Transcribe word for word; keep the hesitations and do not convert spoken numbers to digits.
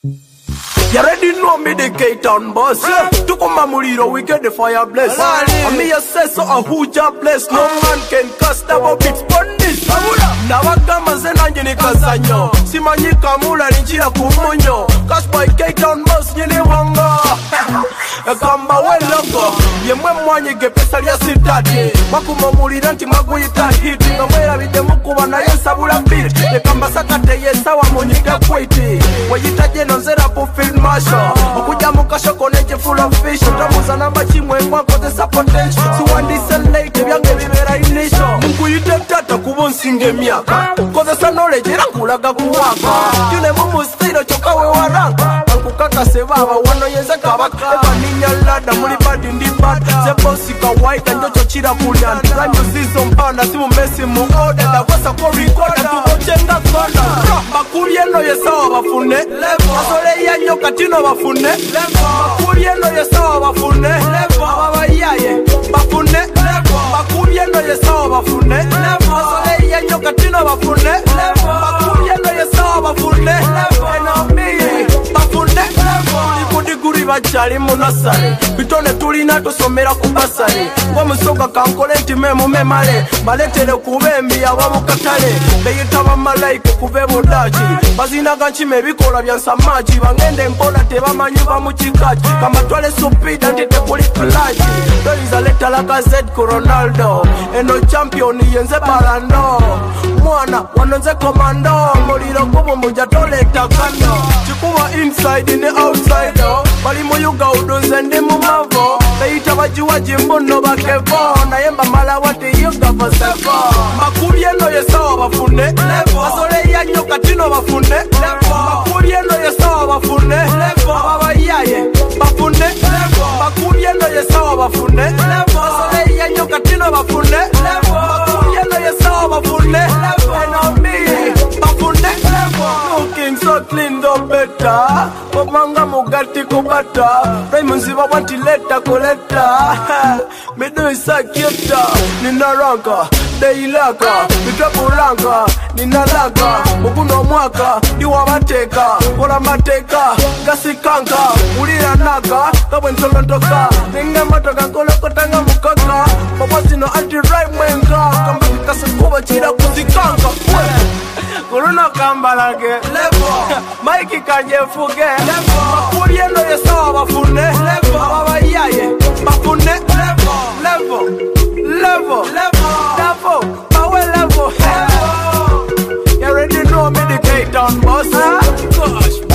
You already know me the K-Town boss. Yeah. Tukuma muliro, we get the fire bless. And me a say so a huja bless. No man can cast about it on this. Nawagama zenanjini kasanyo. Simanyi kamula ninjira kumunyo. Cause by K-Town boss nyini wanga. Kamba welongo. Yemwe mwanyi gepesa liya sitati. Makuma mulira nti maguyita hiti. Ngamwera bide mukuba na yensa bula beat. Nekamba sakate yensa wa munyiga kwiti. Wajita jeno nzera po film Masha, okuja mukashoko neje full of fish. Tamuza namba chimwe mwako the potential. Siwandise late byange bibera inisho. Mukuyite tata kubonsinge myaka. Koze sa knowledge era kulaga kuwaka. Yune mumu stilo choka we waranga. Ankukaka sebaba wano yenza kabaka. Eba ninya lada muli badi ndi bad. Zebosi kawaida njocho chira kulian. Ranyo zizo mpana simu mesi mu order. Dawasa kwa recorder tubochenga kona. Bakuri eno yesawa bafune. Asole ya nyoka tino bafune. Bakuri eno yesawa bafune. Ababa yaye bafune. Bakuri eno yesawa bafune. Asole ya nyoka tino bafune. Bakuri eno yesawa bafune. Eno mi bafune. Kudiguri bachali munasale. Bitone tulina tusomera kubasale. Kwa musoka kankole ntimemu memale. Maletere kubembi abamukatale. Beyitaba malayiko kube budaji. Bazina ganchime bikola byansamaji. Bangende mpola tebamanyi bamukikaji. Kama twale supida ntite kuli plaji. Doiza leta laka Z ku Ronaldo. Eno champion yenze balando. Mwana wanonze komando. Muliro kubu mbuja toleta kando. Chikuwa inside in the outside. Bali muyuga udunze ndi mumavo. Beyita bajiwa jimbuno bakevo. Nayemba mala wate yuga vasevo. Makuri eno yesawa bafune. Asole ya nyoka tino bafune. Makuri eno yesawa bafune. Ababa yaye bafune. Makuri eno yesawa bafune. Asole ya nyoka tino bafune. Makuri eno yesawa bafune. Eno mi bafune. Looking so clean do better. Komanga mugati kubata. Raimunziva wanti leta koleta. Mido isa kieta. Nina ranka, deilaka. Mitapuranga, nina laka. Mukuno mwaka, diwa mateka. Kola mateka, kasi kanka. Ulira naka, kabwe ntolontoka. Ninga matoka koloko tanga mukaka. Papasino anti-rhyme mwenga. Kamba kikasa kuba chida kuzikanka. Kuruna kamba lake levo. Maiki kanje fuge levo. Makuri eno yesawa bafune levo. Ababa yaye bafune levo. Levo, levo, levo. Levo, power levo. You already know me the K-Town boss. Gosh.